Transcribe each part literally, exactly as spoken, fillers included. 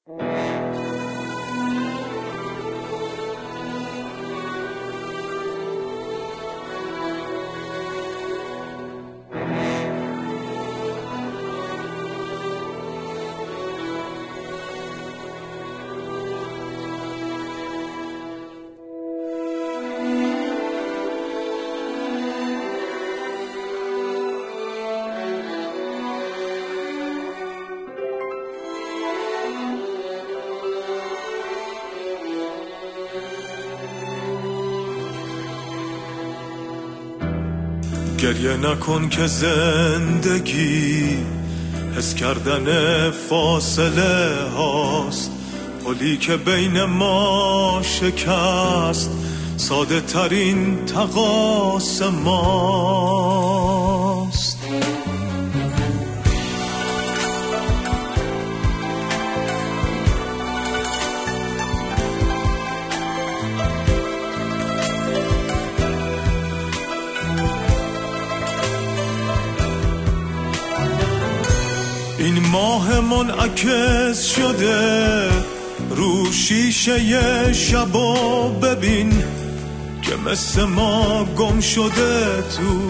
گریه نکن که زندگی حس کردن فاصله هاست، پلی که بین ما شکست ساده ترین تقاص ماست. این ماه منعکس شده رو شیشه شبا، ببین که مثل ما گم شده تو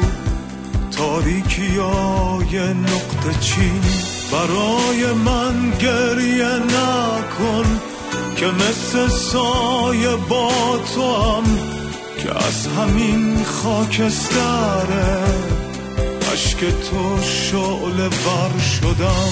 تاریکیای نقطه چین. برای من گریه نکن که مثل سایه با تو هم که از همین خاکستره عشق تو شعله ور شدم.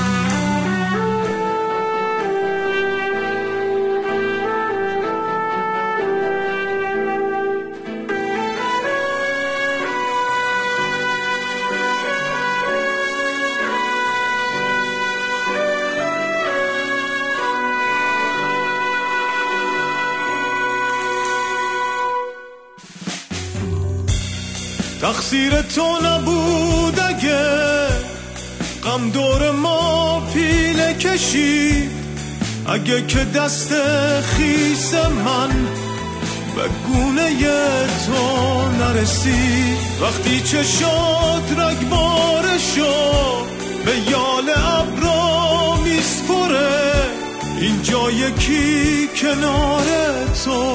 تقصیر تو نبود اگه غم دور ما پیله کشید، اگه که دست خیس من به گونه تو نرسید. وقتی چشات رگبار شد به یال ابرا میسپره، اینجا یکی کنار تو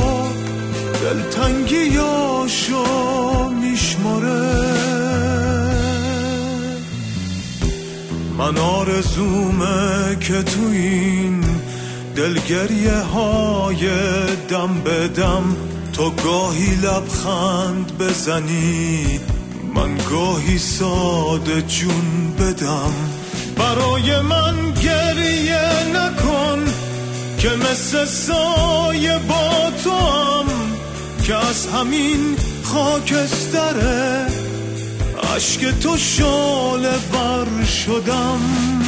دلتنگیاشو میشماره. من آرزومه که تو این دلگریه های دم به دم تو گاهی لبخند بزنی، من گاهی ساده جون بدم. برای من گریه نکن که مثل سایه با تو هم که از همین خاکستره عشق تو شعله ور شدم.